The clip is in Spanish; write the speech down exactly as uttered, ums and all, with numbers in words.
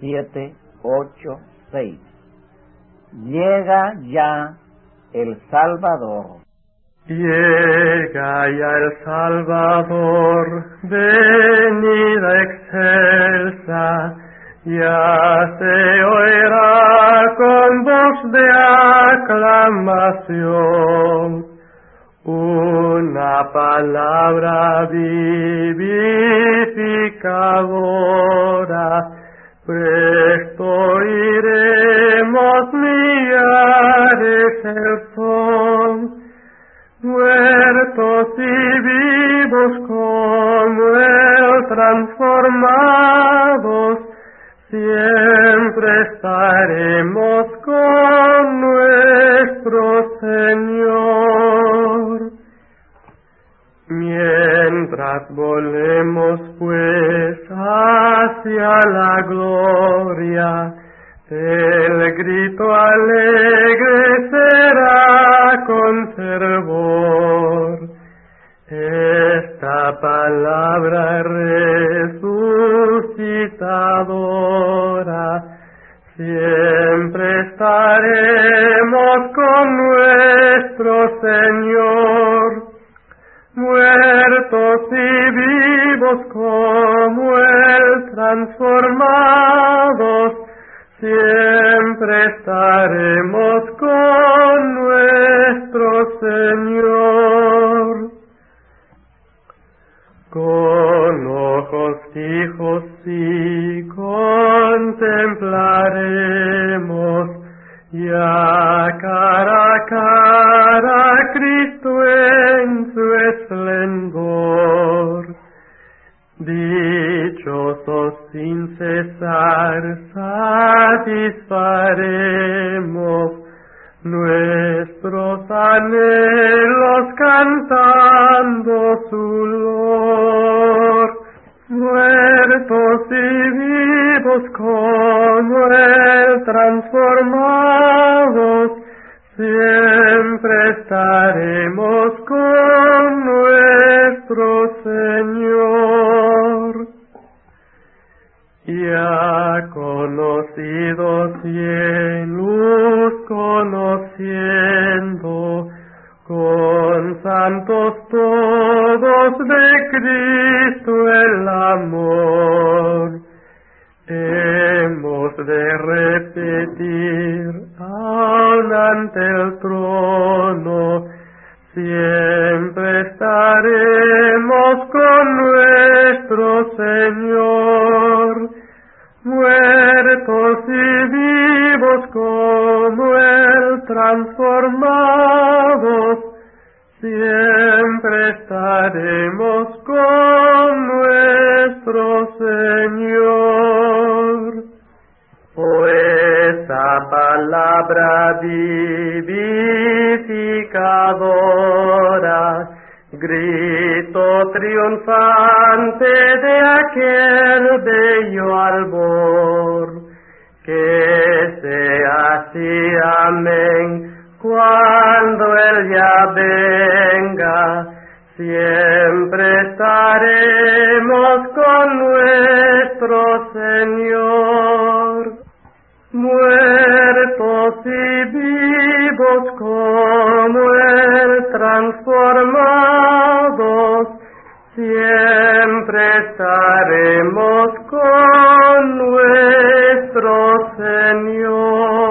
siete, ocho, seis. Llega ya el Salvador. Llega ya el Salvador, venida excelsa, ya se oirá con voz de aclamación, una palabra vivificadora, presto iremos millares el son. Muertos y vivos como él transformados, siempre estaremos con nuestro Señor. Mientras volemos pues hacia la gloria, el grito alegre será con fervor. Esta palabra resucitadora, siempre estaremos con nuestro Señor. Muertos y vivos como él transformados, siempre estaremos con nuestro Señor. Con ojos fijos y contemplaremos ya cara a cara a Cristo en su esplendor. Dichosos sin cesar satisfaremos nuestros anhelos cantando su loor. Muertos y vivos como él transformados, siempre estaremos con nuestro Señor. Ya conocidos y en luz conociendo, con santos todos de Cristo el amor, hemos de repetir aún ante el trono, siempre estaremos con nuestro Señor. Muertos y vivos como él transformados, siempre estaremos con nuestro Señor. Por esa palabra vivificadora, grito triunfante de aquel bello albor, que sea así, amén, cuando él ya venga, siempre estaremos con nuestro Señor. Muertos y vivos como él transformados, siempre estaremos con nuestro Señor.